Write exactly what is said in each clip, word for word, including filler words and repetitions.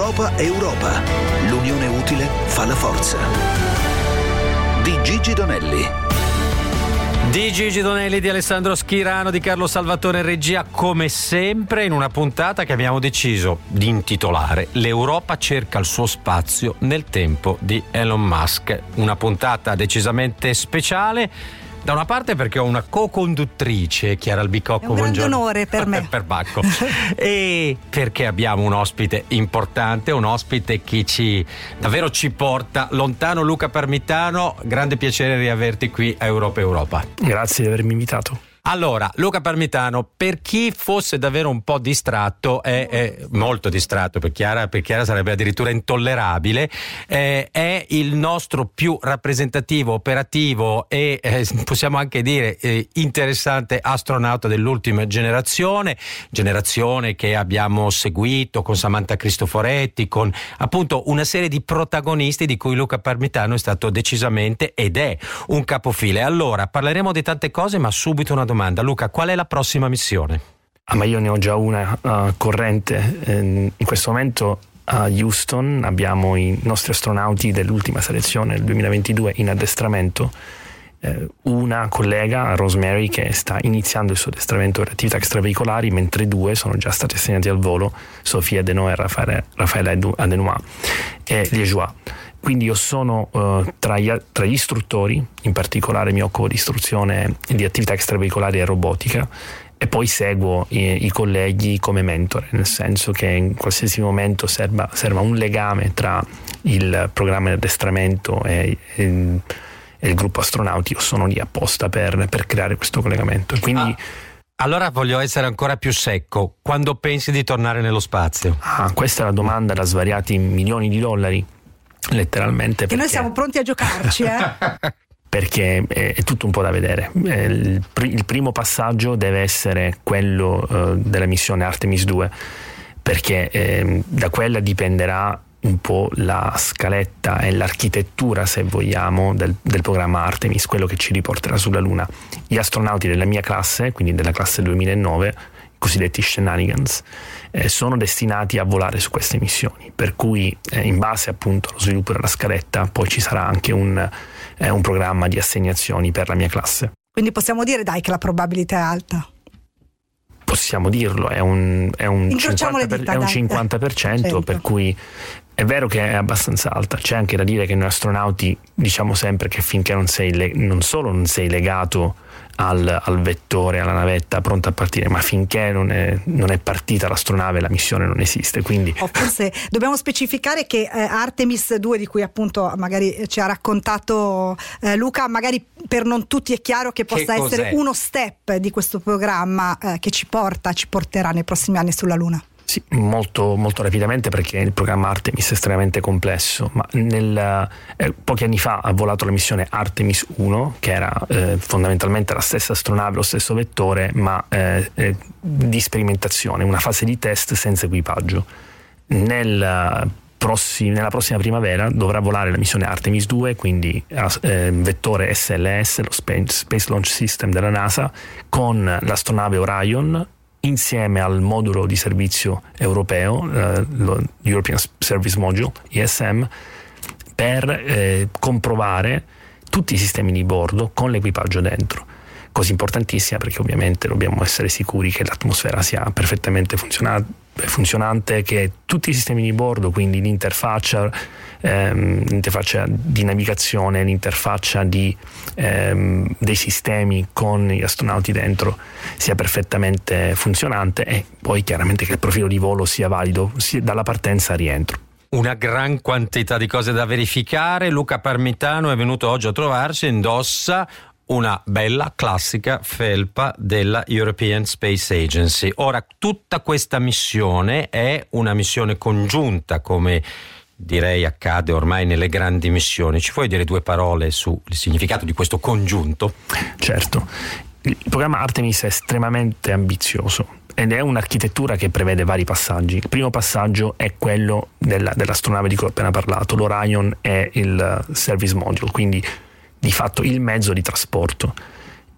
Europa Europa. L'unione utile fa la forza. Di Gigi Donelli. Di Gigi Donelli, di Alessandro Schirano, di Carlo Salvatore in regia, come sempre in una puntata che abbiamo deciso di intitolare "L'Europa cerca il suo spazio nel tempo di Elon Musk". Una puntata decisamente speciale, da una parte perché ho una co-conduttrice, Chiara Albicocco, è un grande buongiorno. onore per me. per Bacco. E perché abbiamo un ospite importante, un ospite che ci davvero ci porta lontano. Luca Parmitano, grande piacere riaverti qui a Europa Europa. Grazie di avermi invitato. Allora, Luca Parmitano, per chi fosse davvero un po' distratto, è, è molto distratto, per Chiara, per Chiara sarebbe addirittura intollerabile, eh, è il nostro più rappresentativo, operativo e eh, possiamo anche dire eh, interessante astronauta dell'ultima generazione, generazione che abbiamo seguito con Samantha Cristoforetti, con appunto una serie di protagonisti di cui Luca Parmitano è stato decisamente ed è un capofile. Allora, parleremo di tante cose, ma subito una domanda. Luca, qual è la prossima missione? Ah, ma io ne ho già una uh, corrente. Eh, in questo momento a Houston abbiamo i nostri astronauti dell'ultima selezione del duemilaventidue in addestramento. Eh, una collega, Rosemary, che sta iniziando il suo addestramento per attività extraveicolari, mentre due sono già stati assegnati al volo, Sofia Denoe e Raffaele, Raffaele Adenois e Liejois. Quindi io sono uh, tra, gli, tra gli istruttori, in particolare mi occupo di istruzione di attività extraveicolari e robotica, e poi seguo i, i colleghi come mentore, nel senso che in qualsiasi momento serva, serva un legame tra il programma di addestramento e, e, e il gruppo astronauti. Io sono lì apposta per, per creare questo collegamento. Quindi, ah, allora voglio essere ancora più secco. Quando pensi di tornare nello spazio? Ah, questa è la domanda da svariati milioni di dollari. Letteralmente, perché e noi siamo pronti a giocarci, eh? Perché è, è tutto un po' da vedere. Il, il primo passaggio deve essere quello uh, della missione Artemis due, perché eh, da quella dipenderà un po' la scaletta e l'architettura, se vogliamo, del, del programma Artemis, quello che ci riporterà sulla Luna. Gli astronauti della mia classe, quindi della classe duemilanove, cosiddetti shenanigans, eh, sono destinati a volare su queste missioni, per cui eh, in base appunto allo sviluppo della scaletta poi ci sarà anche un, eh, un programma di assegnazioni per la mia classe. Quindi possiamo dire, dai, che la probabilità è alta. Possiamo dirlo, è un, è un, cinquanta per, dita, è un cinquanta per cento, certo. Per cui è vero che è abbastanza alta. C'è anche da dire che noi astronauti diciamo sempre che finché non sei le, non solo non sei legato al, al vettore, alla navetta pronta a partire, ma finché non è, non è partita l'astronave, la missione non esiste. Quindi oh, forse dobbiamo specificare che eh, Artemis due, di cui appunto magari ci ha raccontato eh, Luca, magari per non tutti è chiaro che possa che essere uno step di questo programma eh, che ci porta, ci porterà nei prossimi anni sulla Luna. Sì, molto, molto rapidamente, perché il programma Artemis è estremamente complesso, ma nel, eh, pochi anni fa ha volato la missione Artemis uno, che era eh, fondamentalmente la stessa astronave, lo stesso vettore, ma eh, eh, di sperimentazione, una fase di test senza equipaggio. Nel, prossim- nella prossima primavera dovrà volare la missione Artemis due, quindi eh, vettore S L S, lo Space Launch System della NASA, con l'astronave Orion, insieme al modulo di servizio europeo, eh, lo European Service Module, E S M, per eh, comprovare tutti i sistemi di bordo con l'equipaggio dentro. Cosa importantissima, perché ovviamente dobbiamo essere sicuri che l'atmosfera sia perfettamente funziona- funzionante, che tutti i sistemi di bordo, quindi l'interfaccia, ehm, l'interfaccia di navigazione, l'interfaccia di, ehm, dei sistemi con gli astronauti dentro sia perfettamente funzionante, e poi chiaramente che il profilo di volo sia valido sia dalla partenza al rientro. Una gran quantità di cose da verificare. Luca Parmitano è venuto oggi a trovarci, indossa una bella classica felpa della European Space Agency. Ora, tutta questa missione è una missione congiunta, come direi accade ormai nelle grandi missioni. Ci puoi dire due parole sul significato di questo congiunto? Certo. Il programma Artemis è estremamente ambizioso ed è un'architettura che prevede vari passaggi. Il primo passaggio è quello della, dell'astronave di cui ho appena parlato. L'Orion è il Service Module, quindi di fatto il mezzo di trasporto.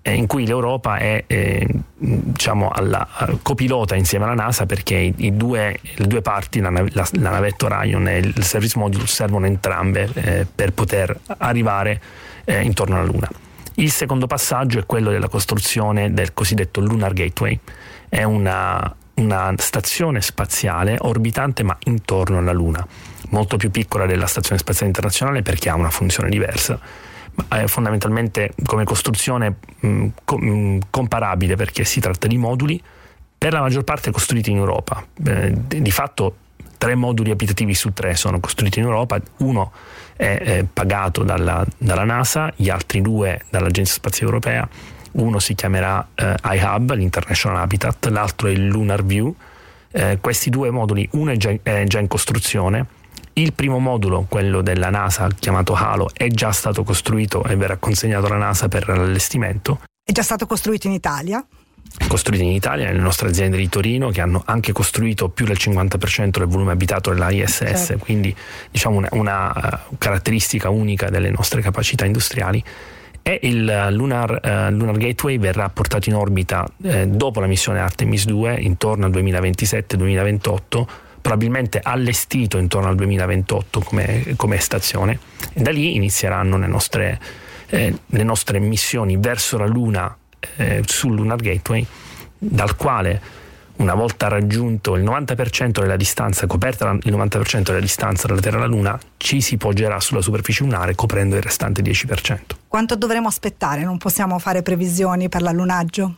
in cui l'Europa è eh, diciamo alla copilota insieme alla NASA, perché i, i due, le due parti, la, la, la navetta Orion e il Service Module, servono entrambe eh, per poter arrivare eh, intorno alla Luna. Il secondo passaggio è quello della costruzione del cosiddetto Lunar Gateway. È una, una stazione spaziale orbitante ma intorno alla Luna, molto più piccola della Stazione Spaziale Internazionale perché ha una funzione diversa, ma è fondamentalmente come costruzione mh, com- comparabile, perché si tratta di moduli per la maggior parte costruiti in Europa. Eh, di fatto tre moduli abitativi su tre sono costruiti in Europa, uno è, è pagato dalla, dalla NASA, gli altri due dall'Agenzia Spaziale Europea. Uno si chiamerà eh, iHub, l'International Habitat, l'altro è il Lunar View. Eh, questi due moduli, uno è già, è già in costruzione. Il primo modulo, quello della NASA chiamato Halo, è già stato costruito e verrà consegnato alla NASA per l'allestimento. È già stato costruito in Italia? Costruito in Italia, nelle nostre aziende di Torino, che hanno anche costruito più del cinquanta per cento del volume abitato dell'I S S, certo. Quindi diciamo una, una caratteristica unica delle nostre capacità industriali. E il Lunar, uh, Lunar Gateway verrà portato in orbita eh, dopo la missione Artemis due, intorno al duemilaventisette duemilaventotto, probabilmente allestito intorno al duemilaventotto come, come stazione, e da lì inizieranno le nostre, eh, le nostre missioni verso la Luna eh, sul Lunar Gateway, dal quale, una volta raggiunto il novanta per cento della distanza, coperta il novanta per cento della distanza dalla Terra alla Luna, ci si poggerà sulla superficie lunare coprendo il restante dieci per cento. Quanto dovremo aspettare? Non possiamo fare previsioni per l'allunaggio?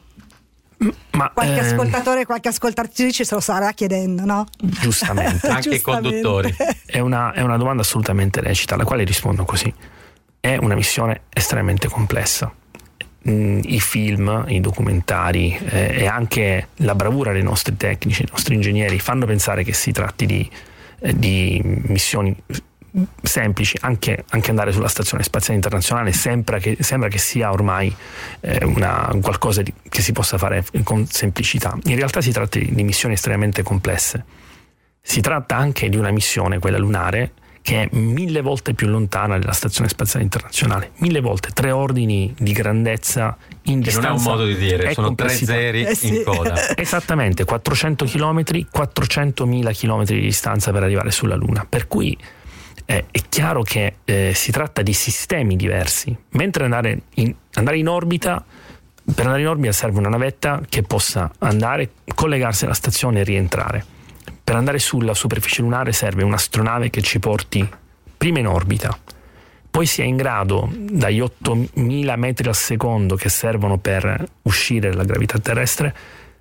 Ma, qualche ehm, ascoltatore, qualche ascoltatrice se lo starà chiedendo, no? Giustamente. Anche i conduttori. È una, è una domanda assolutamente lecita, alla quale rispondo così. È una missione estremamente complessa. I film, i documentari eh, e anche la bravura dei nostri tecnici, dei nostri ingegneri fanno pensare che si tratti di, eh, di missioni semplici. Anche, anche andare sulla Stazione Spaziale Internazionale sembra che, sembra che sia ormai eh, una, qualcosa di, che si possa fare con semplicità. In realtà si tratta di, di missioni estremamente complesse. Si tratta anche di una missione, quella lunare, che è mille volte più lontana della Stazione Spaziale Internazionale, mille volte, tre ordini di grandezza in che distanza. Non è un modo di dire, sono tre zeri eh sì. in coda. Esattamente, quattrocento chilometri, quattrocentomila chilometri di distanza per arrivare sulla Luna, per cui eh, è chiaro che eh, si tratta di sistemi diversi. Mentre andare in, andare in orbita, per andare in orbita serve una navetta che possa andare, collegarsi alla stazione e rientrare. Per andare sulla superficie lunare serve un'astronave che ci porti prima in orbita, poi sia in grado, dagli ottomila metri al secondo che servono per uscire dalla gravità terrestre,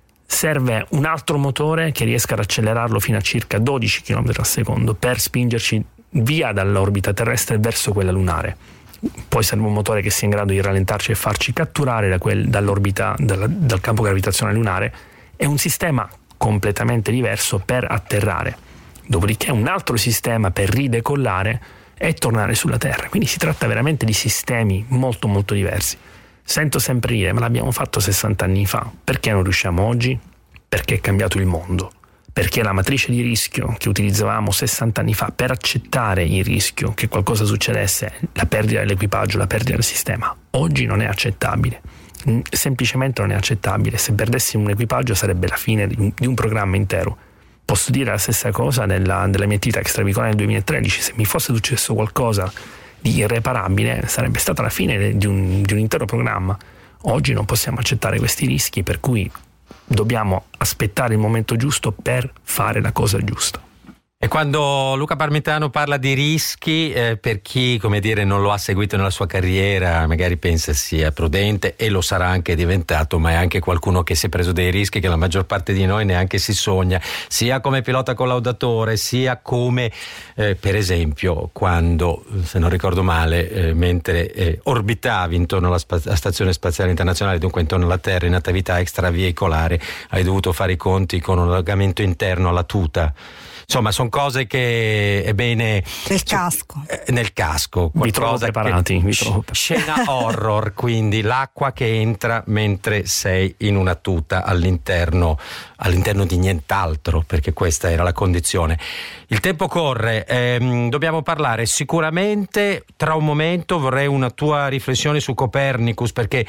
serve un altro motore che riesca ad accelerarlo fino a circa dodici chilometri al secondo per spingerci via dall'orbita terrestre verso quella lunare. Poi serve un motore che sia in grado di rallentarci e farci catturare da quel, dall'orbita, dal, dal campo gravitazionale lunare. È un sistema completamente diverso per atterrare, dopodiché un altro sistema per ridecollare e tornare sulla Terra. Quindi si tratta veramente di sistemi molto molto diversi. Sento sempre dire, ma l'abbiamo fatto sessanta anni fa, perché non riusciamo oggi? Perché è cambiato il mondo, perché la matrice di rischio che utilizzavamo sessanta anni fa per accettare il rischio che qualcosa succedesse, la perdita dell'equipaggio, la perdita del sistema, oggi non è accettabile. Semplicemente non è accettabile. Se perdessimo un equipaggio sarebbe la fine di un, di un programma intero. Posso dire la stessa cosa della, della mia attività extravehicolare nel duemilatredici. Se mi fosse successo qualcosa di irreparabile sarebbe stata la fine di un, di un intero programma. Oggi non possiamo accettare questi rischi, per cui dobbiamo aspettare il momento giusto per fare la cosa giusta. E quando Luca Parmitano parla di rischi, eh, per chi, come dire, non lo ha seguito nella sua carriera, magari pensa sia prudente, e lo sarà anche diventato, ma è anche qualcuno che si è preso dei rischi che la maggior parte di noi neanche si sogna, sia come pilota collaudatore, sia come eh, per esempio quando, se non ricordo male, eh, mentre eh, orbitavi intorno alla, spa- alla Stazione Spaziale Internazionale, dunque intorno alla Terra, in attività extraveicolare, hai dovuto fare i conti con un allagamento interno alla tuta. Insomma, sono cose che è bene nel casco. Eh, nel casco, vi trovo preparati, che, vi trovo. Scena horror, quindi l'acqua che entra mentre sei in una tuta all'interno, all'interno di nient'altro, perché questa era la condizione. Il tempo corre, ehm, dobbiamo parlare sicuramente tra un momento. Vorrei una tua riflessione su Copernicus, perché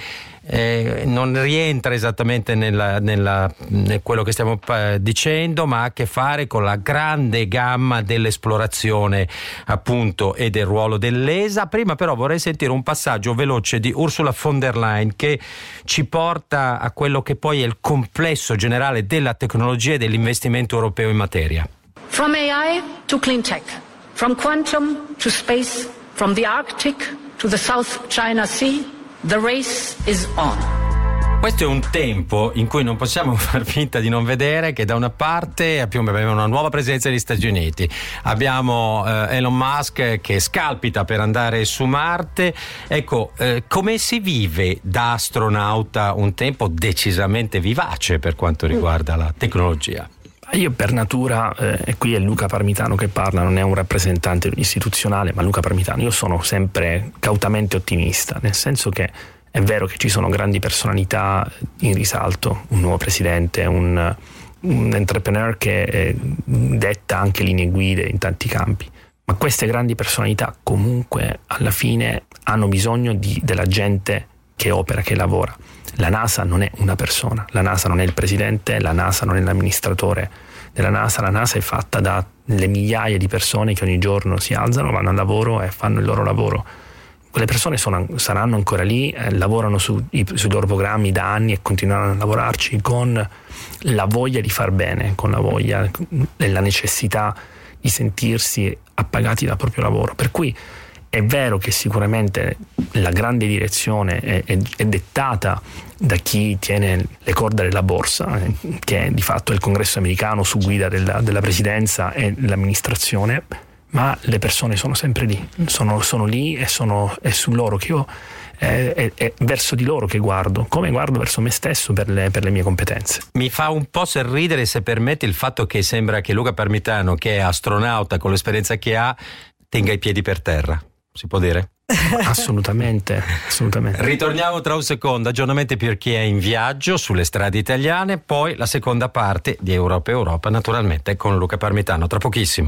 eh, non rientra esattamente nella, nella, nel quello che stiamo eh, dicendo, ma ha a che fare con la grande gamma dell'esplorazione appunto e del ruolo dell'E S A. Prima però vorrei sentire un passaggio veloce di Ursula von der Leyen che ci porta a quello che poi è il complesso generale della tecnologia e dell'investimento europeo in materia. From A I to clean tech, from quantum to space, from the Arctic to the South China Sea, the race is on. Questo è un tempo in cui non possiamo far finta di non vedere che da una parte abbiamo una nuova presenza negli Stati Uniti, abbiamo eh, Elon Musk che scalpita per andare su Marte. Ecco, eh, come si vive da astronauta un tempo decisamente vivace per quanto riguarda la tecnologia? Io per natura, eh, e qui è Luca Parmitano che parla, non è un rappresentante istituzionale, ma Luca Parmitano, io sono sempre cautamente ottimista, nel senso che è vero che ci sono grandi personalità in risalto, un nuovo presidente, un, un entrepreneur che eh, detta anche linee guida in tanti campi, ma queste grandi personalità comunque alla fine hanno bisogno di, della gente che opera, che lavora. La NASA non è una persona, la NASA non è il presidente, la NASA non è l'amministratore della NASA, la NASA è fatta dalle migliaia di persone che ogni giorno si alzano, vanno al lavoro e fanno il loro lavoro. Quelle persone sono, saranno ancora lì, eh, lavorano su, i, sui loro programmi da anni e continueranno a lavorarci con la voglia di far bene, con la voglia e la necessità di sentirsi appagati dal proprio lavoro. Per cui è vero che sicuramente la grande direzione è, è, è dettata da chi tiene le corde della borsa, eh, che di fatto è il Congresso americano su guida della, della presidenza e l'amministrazione, ma le persone sono sempre lì, sono, sono lì e sono, è su loro che io è, è, è verso di loro che guardo, come guardo verso me stesso per le, per le mie competenze. Mi fa un po' sorridere, se permetti, il fatto che sembra che Luca Parmitano, che è astronauta con l'esperienza che ha, tenga i piedi per terra. Si può dire? Assolutamente, assolutamente. Ritorniamo tra un secondo, aggiornamenti per chi è in viaggio sulle strade italiane, poi la seconda parte di Europa Europa, naturalmente con Luca Parmitano, tra pochissimo.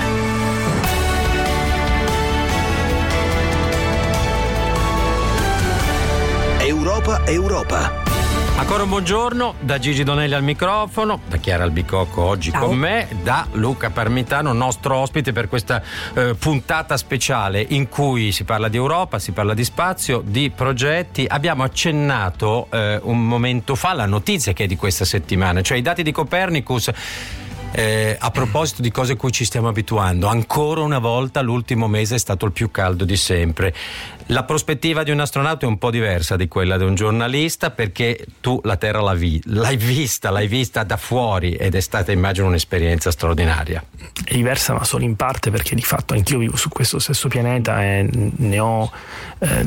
Europa Europa. Ancora un buongiorno da Gigi Donelli al microfono, da Chiara Albicocco oggi Ciao. con me, da Luca Parmitano, nostro ospite per questa eh, puntata speciale in cui si parla di Europa, si parla di spazio, di progetti. Abbiamo accennato eh, un momento fa la notizia che è di questa settimana, cioè i dati di Copernicus. Eh, a proposito di cose a cui ci stiamo abituando, ancora una volta l'ultimo mese è stato il più caldo di sempre. La prospettiva di un astronauta è un po' diversa di quella di un giornalista, perché tu la Terra la vi- l'hai vista, l'hai vista da fuori ed è stata, immagino, un'esperienza straordinaria. È diversa, ma solo in parte, perché di fatto anch'io vivo su questo stesso pianeta e ne ho eh,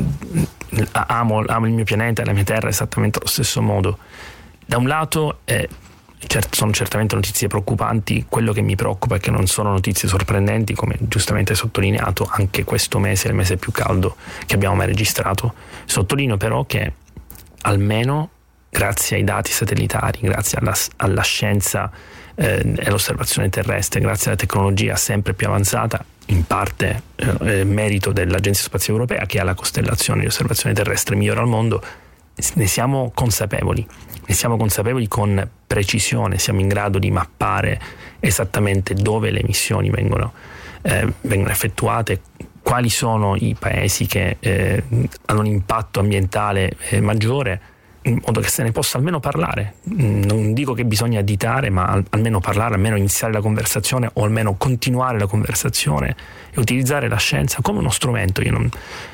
amo, amo il mio pianeta e la mia Terra esattamente allo stesso modo. Da un lato è Cert- sono certamente notizie preoccupanti, quello che mi preoccupa è che non sono notizie sorprendenti, come giustamente sottolineato. Anche questo mese è il mese più caldo che abbiamo mai registrato. Sottolineo però che almeno grazie ai dati satellitari, grazie alla, alla scienza eh, e all'osservazione terrestre, grazie alla tecnologia sempre più avanzata, in parte eh, merito dell'Agenzia Spaziale Europea, che ha la costellazione di osservazione terrestre migliore al mondo, ne siamo consapevoli. Ne siamo consapevoli con precisione, siamo in grado di mappare esattamente dove le missioni vengono, eh, vengono effettuate, quali sono i paesi che eh, hanno un impatto ambientale eh, maggiore, in modo che se ne possa almeno parlare. Non dico che bisogna additare, ma al- almeno parlare, almeno iniziare la conversazione, o almeno continuare la conversazione e utilizzare la scienza come uno strumento. Io non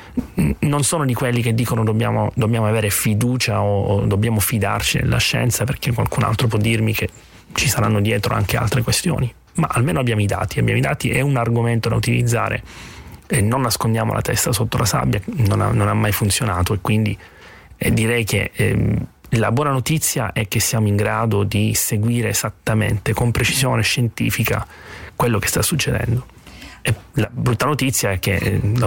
Non sono di quelli che dicono dobbiamo, dobbiamo avere fiducia o, o dobbiamo fidarci della scienza, perché qualcun altro può dirmi che ci saranno dietro anche altre questioni, ma almeno abbiamo i dati, abbiamo i dati, è un argomento da utilizzare e non nascondiamo la testa sotto la sabbia, non ha, non ha mai funzionato, e quindi eh, direi che eh, la buona notizia è che siamo in grado di seguire esattamente, con precisione scientifica, quello che sta succedendo. E la brutta notizia è che eh,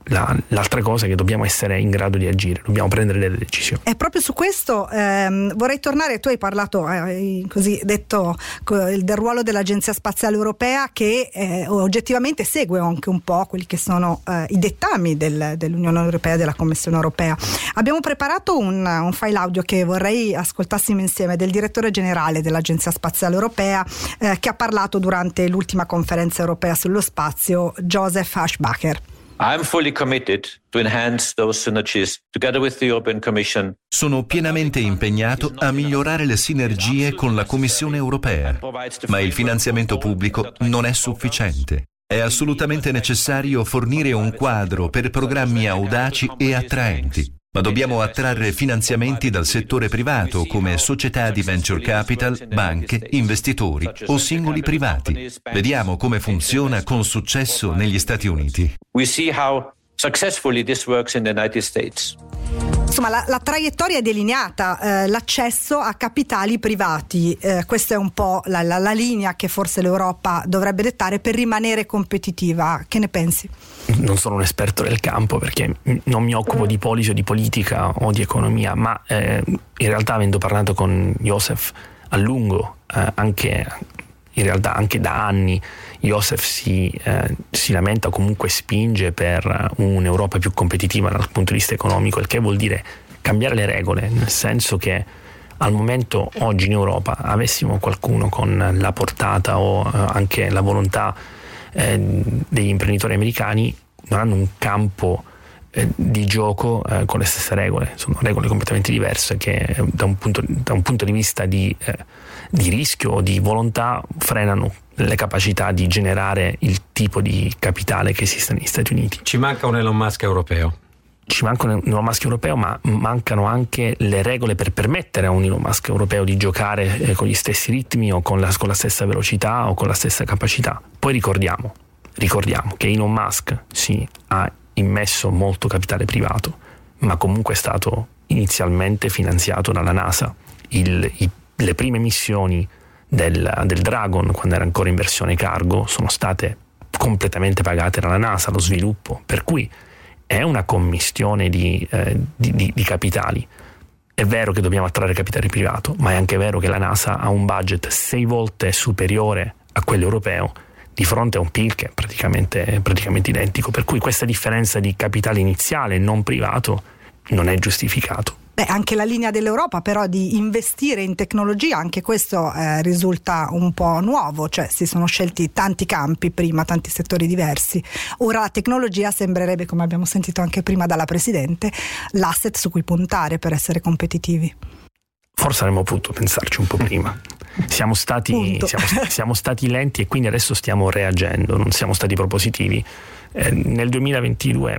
la, l'altra cosa è che dobbiamo essere in grado di agire, dobbiamo prendere delle decisioni. E proprio su questo ehm, vorrei tornare, tu hai parlato, hai così detto, del ruolo dell'Agenzia Spaziale Europea che eh, oggettivamente segue anche un po' quelli che sono eh, i dettami del, dell'Unione Europea e della Commissione Europea. Abbiamo preparato un, un file audio che vorrei ascoltassimo insieme del direttore generale dell'Agenzia Spaziale Europea eh, che ha parlato durante l'ultima conferenza europea sullo spazio, Joseph Aschbacher. I'm fully committed to enhance those synergies together with the European Commission. Sono pienamente impegnato a migliorare le sinergie con la Commissione europea, ma il finanziamento pubblico non è sufficiente. È assolutamente necessario fornire un quadro per programmi audaci e attraenti, ma dobbiamo attrarre finanziamenti dal settore privato come società di venture capital, banche, investitori o singoli privati. Vediamo come funziona con successo negli Stati Uniti. We see how successfully this works in the United States. Insomma, la, la traiettoria è delineata, eh, l'accesso a capitali privati, eh, questa è un po' la, la, la linea che forse l'Europa dovrebbe dettare per rimanere competitiva. Che ne pensi? Non sono un esperto del campo perché non mi occupo di policy o di politica o di economia, ma eh, in realtà, avendo parlato con Joseph a lungo, eh, anche in realtà anche da anni, Joseph si, eh, si lamenta o comunque spinge per un'Europa più competitiva dal punto di vista economico, il che vuol dire cambiare le regole, nel senso che al momento oggi in Europa avessimo qualcuno con la portata o eh, anche la volontà eh, degli imprenditori americani, non hanno un campo eh, di gioco eh, con le stesse regole, sono regole completamente diverse che eh, da, un punto, da un punto di vista di, eh, di rischio o di volontà frenano le capacità di generare il tipo di capitale che esiste negli Stati Uniti. Ci manca un Elon Musk europeo. Ci manca un Elon Musk europeo, ma mancano anche le regole per permettere a un Elon Musk europeo di giocare eh, con gli stessi ritmi o con la, con la stessa velocità o con la stessa capacità. Poi ricordiamo, ricordiamo che Elon Musk sì, ha immesso molto capitale privato, ma comunque è stato inizialmente finanziato dalla NASA. Il, i, le prime missioni del, del Dragon, quando era ancora in versione cargo, sono state completamente pagate dalla NASA, lo sviluppo, per cui è una commistione di, eh, di, di, di capitali. È vero che dobbiamo attrarre capitale privato, ma è anche vero che la NASA ha un budget sei volte superiore a quello europeo di fronte a un P I L che è praticamente, praticamente identico, per cui questa differenza di capitale iniziale non privato non è giustificato. Beh, anche la linea dell'Europa però di investire in tecnologia, anche questo eh, risulta un po' nuovo, cioè si sono scelti tanti campi prima, tanti settori diversi. Ora la tecnologia sembrerebbe, come abbiamo sentito anche prima dalla Presidente, l'asset su cui puntare per essere competitivi. Forse avremmo potuto pensarci un po' prima. Siamo stati, siamo, siamo stati lenti e quindi adesso stiamo reagendo, non siamo stati propositivi. Eh, nel duemilaventidue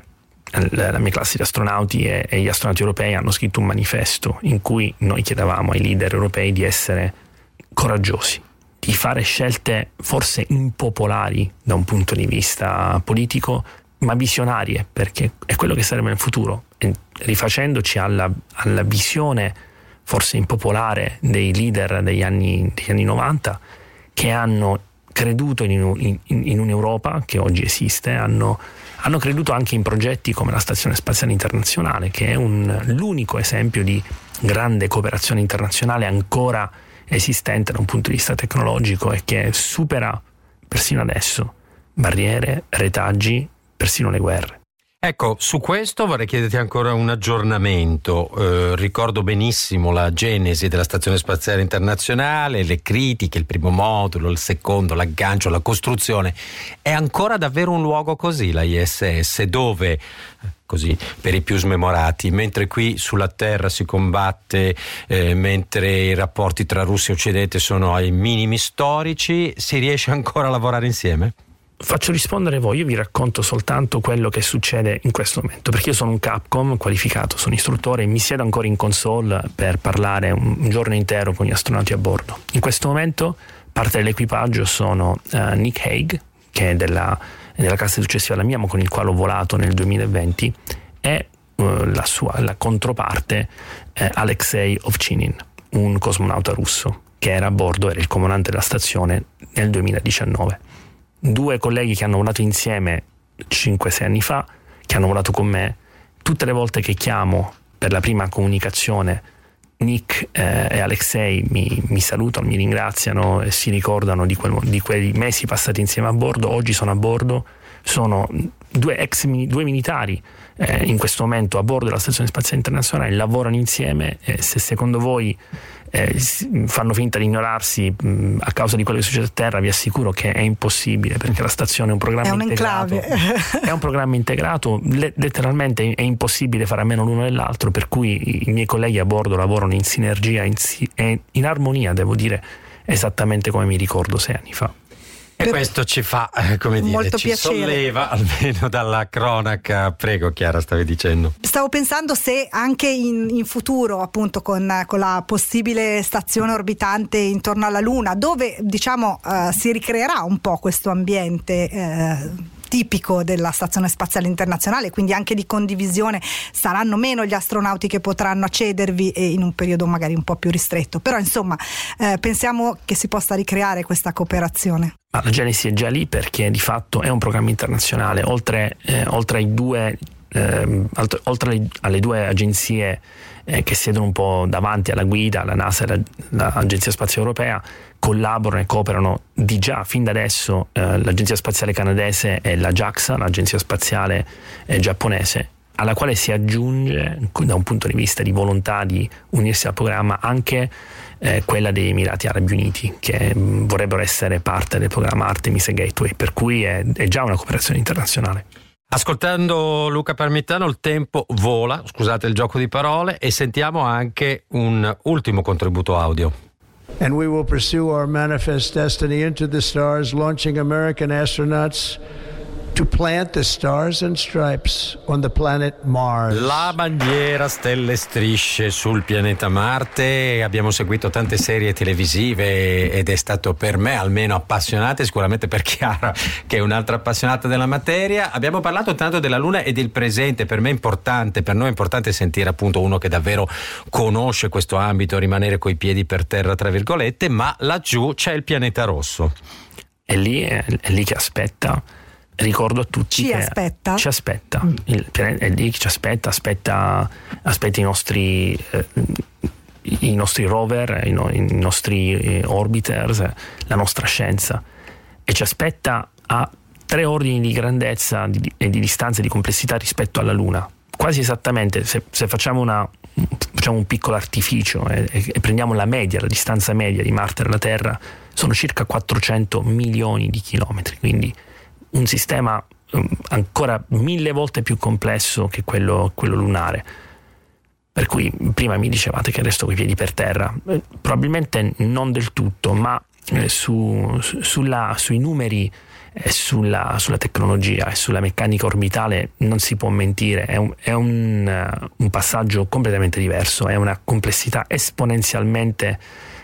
la mia classe di astronauti e, e gli astronauti europei hanno scritto un manifesto in cui noi chiedevamo ai leader europei di essere coraggiosi, di fare scelte forse impopolari da un punto di vista politico, ma visionarie, perché è quello che serve nel futuro. E rifacendoci alla, alla visione forse impopolare dei leader degli anni, degli anni novanta, che hanno creduto in, in, in un'Europa che oggi esiste, hanno, hanno creduto anche in progetti come la Stazione Spaziale Internazionale, che è un, l'unico esempio di grande cooperazione internazionale ancora esistente da un punto di vista tecnologico e che supera persino adesso barriere, retaggi, persino le guerre. Ecco, su questo vorrei chiederti ancora un aggiornamento. Eh, ricordo benissimo la genesi della Stazione Spaziale Internazionale, le critiche, il primo modulo, il secondo, l'aggancio, la costruzione. È ancora davvero un luogo così la I S S, dove, così per i più smemorati, mentre qui sulla Terra si combatte, eh, mentre i rapporti tra Russia e Occidente sono ai minimi storici, si riesce ancora a lavorare insieme? Faccio rispondere voi, io vi racconto soltanto quello che succede in questo momento, perché io sono un Capcom qualificato, sono istruttore e mi siedo ancora in console per parlare un, un giorno intero con gli astronauti a bordo. In questo momento parte dell'equipaggio sono uh, Nick Hague, che è della, della classe successiva alla mia, ma con il quale ho volato nel duemilaventi, e uh, la sua la controparte uh, Alexei Ovchinin, un cosmonauta russo che era a bordo, era il comandante della stazione nel duemiladiciannove. Due colleghi che hanno volato insieme cinque sei anni fa, che hanno volato con me, tutte le volte che chiamo per la prima comunicazione, Nick eh, e Alexei mi, mi salutano, mi ringraziano e si ricordano di, quel, di quei mesi passati insieme a bordo. Oggi sono a bordo, sono due ex due militari eh, in questo momento a bordo della Stazione Spaziale Internazionale, lavorano insieme. E se secondo voi eh, fanno finta di ignorarsi mh, a causa di quello che succede a terra, vi assicuro che è impossibile, perché la stazione è un programma è un integrato è un programma integrato, letteralmente è impossibile fare a meno l'uno dell'altro, per cui i miei colleghi a bordo lavorano in sinergia in, in armonia, devo dire, esattamente come mi ricordo sei anni fa. E per... questo ci fa, eh, come dire, molto ci piacere. Solleva almeno dalla cronaca. Prego Chiara, stavi dicendo. Stavo pensando se anche in, in futuro, appunto con, con la possibile stazione orbitante intorno alla Luna, dove diciamo uh, si ricreerà un po' questo ambiente uh, tipico della Stazione Spaziale Internazionale, quindi anche di condivisione, saranno meno gli astronauti che potranno accedervi e in un periodo magari un po' più ristretto, però insomma eh, pensiamo che si possa ricreare questa cooperazione. Ma la genesi è già lì, perché di fatto è un programma internazionale, oltre, eh, oltre ai due eh, alt- oltre alle, alle due agenzie eh, che siedono un po' davanti alla guida, la NASA e la, l'Agenzia Spaziale Europea, collaborano e cooperano di già fin da adesso eh, l'Agenzia Spaziale Canadese e la JAXA, l'Agenzia Spaziale eh, Giapponese, alla quale si aggiunge, da un punto di vista di volontà di unirsi al programma, anche eh, quella degli Emirati Arabi Uniti, che mh, vorrebbero essere parte del programma Artemis e Gateway, per cui è, è già una cooperazione internazionale. Ascoltando Luca Parmitano il tempo vola, scusate il gioco di parole, e sentiamo anche un ultimo contributo audio. And we will pursue our manifest destiny into the stars, launching American astronauts to plant the stars and stripes on the planet Mars. La bandiera, stelle e strisce sul pianeta Marte. Abbiamo seguito tante serie televisive ed è stato per me almeno appassionante, sicuramente per Chiara che è un'altra appassionata della materia. Abbiamo parlato tanto della Luna e del presente, per me è importante, per noi è importante sentire appunto uno che davvero conosce questo ambito, rimanere coi piedi per terra tra virgolette, ma laggiù c'è il pianeta rosso. È lì, è, è lì che aspetta. Ricordo a tutti ci che aspetta. ci aspetta mm. il pianeta è lì che ci aspetta aspetta aspetta i nostri eh, i nostri rover, i, no, i nostri eh, orbiters, la nostra scienza, e ci aspetta a tre ordini di grandezza di, e di distanza e di complessità rispetto alla Luna, quasi esattamente. Se, se facciamo una facciamo un piccolo artificio e, e prendiamo la media, la distanza media di Marte dalla Terra, sono circa quattrocento milioni di chilometri, quindi un sistema um, ancora mille volte più complesso che quello, quello lunare. Per cui prima mi dicevate che resto coi piedi per terra, eh, probabilmente non del tutto, ma eh, su, su, sulla, sui numeri e sulla, sulla tecnologia e sulla meccanica orbitale non si può mentire, è un, è un, uh, un passaggio completamente diverso, è una complessità esponenzialmente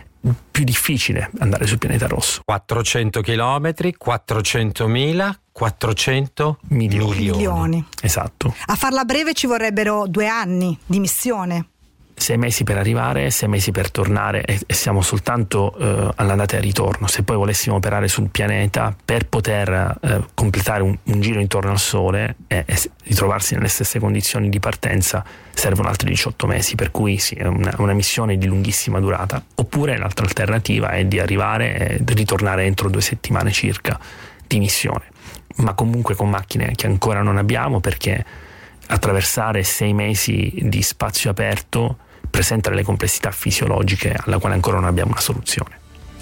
più difficile andare sul pianeta rosso. quattrocento chilometri, quattrocentomila, quattrocento milioni. milioni. Esatto. A farla breve ci vorrebbero due anni di missione. Sei mesi per arrivare, sei mesi per tornare, e, e siamo soltanto eh, all'andata e al ritorno. Se poi volessimo operare sul pianeta per poter eh, completare un, un giro intorno al Sole e, e ritrovarsi nelle stesse condizioni di partenza, servono altri diciotto mesi, per cui sì, è una, una missione di lunghissima durata. Oppure l'altra alternativa è di arrivare e di ritornare entro due settimane circa di missione, ma comunque con macchine che ancora non abbiamo, perché attraversare sei mesi di spazio aperto presenta delle complessità fisiologiche alla quale ancora non abbiamo una soluzione.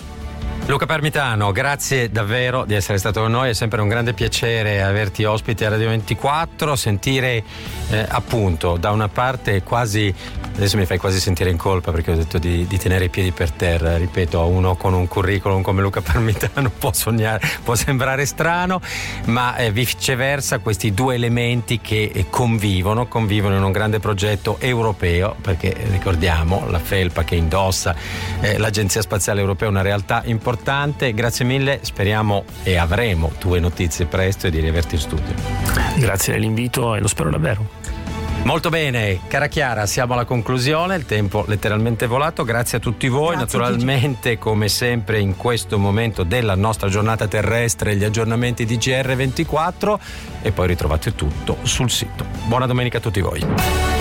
Luca Parmitano, grazie davvero di essere stato con noi, è sempre un grande piacere averti ospite a Radio ventiquattro, sentire eh, appunto da una parte quasi, adesso mi fai quasi sentire in colpa perché ho detto di, di tenere i piedi per terra, ripeto, a uno con un curriculum come Luca Parmitano può sognare, può sembrare strano, ma eh, viceversa questi due elementi che eh, convivono, convivono in un grande progetto europeo, perché ricordiamo la felpa che indossa eh, l'Agenzia Spaziale Europea è una realtà importante. Grazie mille, speriamo e avremo tue notizie presto e di riaverti in studio. Grazie dell'invito e lo spero davvero. Molto bene, cara Chiara, siamo alla conclusione, il tempo letteralmente volato, grazie a tutti voi. Grazie, naturalmente Gigi. Come sempre in questo momento della nostra giornata terrestre, gli aggiornamenti di G R ventiquattro e poi ritrovate tutto sul sito. Buona domenica a tutti voi.